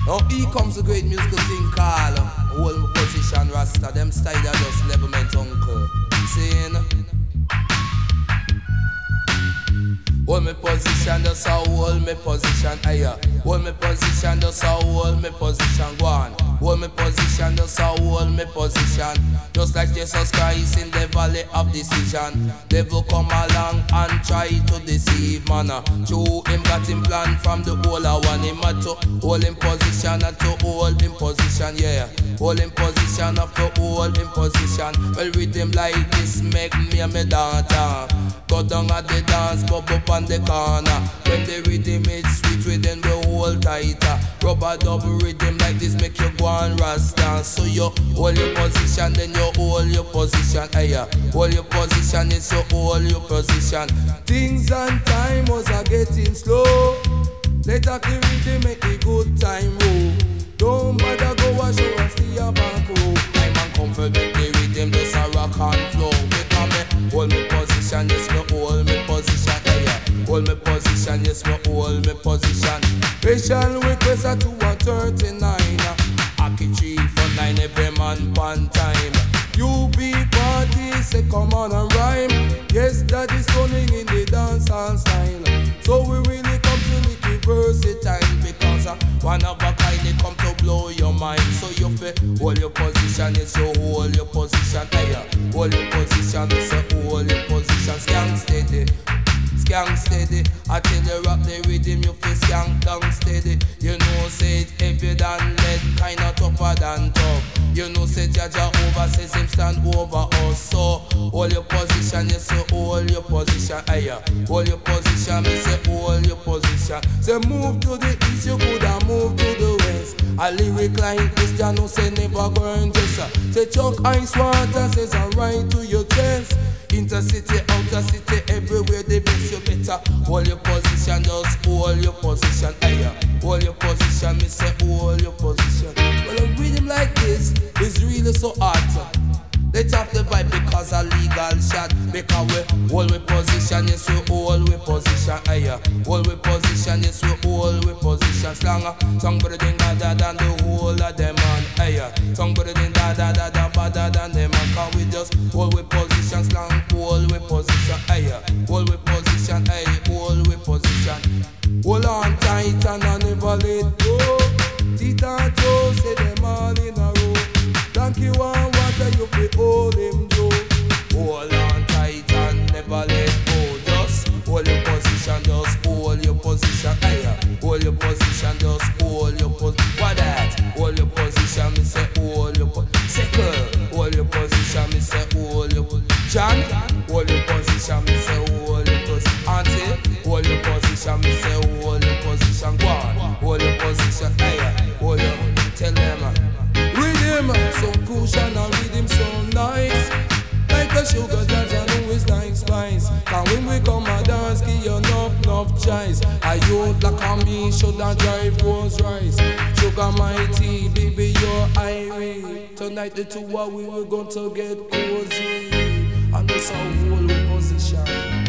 Now here comes the great musical thing called hold my position Rasta. Them style that just levelment uncle. Saying hold me position, just a hold me position, aye. Hold me position, just a hold me position, go on. Hold me position, just a hold me position. Just like Jesus Christ in the valley of decision. Devil come along and try to deceive man. True him got him plan from the whole of one. Him had to hold him position and to hold him position, yeah. Hold him position up to hold him position. Well with him like this make me a me daughter. Go down at the dance, bub up on the corner. When the rhythm is sweet, rhythm we hold tighter. Rubber double rhythm like this make you go and rasta. So you hold your position, then you hold your position. Aye, hold your position, it's you hold your position. Things and time was a getting slow. Later the rhythm make the good time roll. Don't bother go and show us the back row. I'm uncomfortable, make the rhythm just a rock and flow. Hold me position, yes, me hold me position, yeah. Hold me position, yes, me hold me position. Special request at 2:39. Aki 349, every man one time. You be party, say come on and rhyme. Yes, that is running in the dancehall style. So we really come to make it versatile because one of a kind they come to blow your mind. So you feel hold your position, yes, you hold your position, yeah. Hold your position, yes, you hold your position. Skank steady, skank steady. I tell you rock the rhythm, you feel skank down steady. You know say it heavier than lead, kinda tougher than tough. You know say Jaja over, says him stand over us. So hold your position, yes, you hold your position, yeah. Hold your position, me say hold your position. Say move to the east, you coulda move to the west. A lyric like this, you know say never burn just. Say chuck ice water, says I right to your chest. Intercity, outer city, everywhere the best you better. Hold your position, just hold your position, yeah. Hold your position, me say hold your position. Well, a rhythm like this is really so hard. Let's have the vibe because a legal shot. Because we hold we position, yes we hold we position, yeah. Hold we position, yes we hold we position. Slanger, song better than da than the whole of them man, yeah. Song better than da better than them man. Cause we just hold we position, slang hold we position, yeah. Hold we position, hold we position. Hold on tight and I never let go. Tita Joe say them all in a row. Thank you and water you fi hold him Joe. Hold on tight and never let go. Just hold your position, just hold your position. Aye, hold your position, just hold your position. What that? Hold your position, me say hold your position. Second, hold your position, me say hold your position. John, hold your position, me say hold your position. Auntie, hold your position, me say hold your position. Go on, hold your position. Aye, hold your. Tell them. Rhythm so cushion and rhythm so nice. Like a sugar that I know is like spice. Cause when we come a dance, give you enough choice. A youth like a me shoulda drive Rolls Royce. Sugar mighty, baby you're irate. Tonight the two of we going to get cozy. And this a whole position.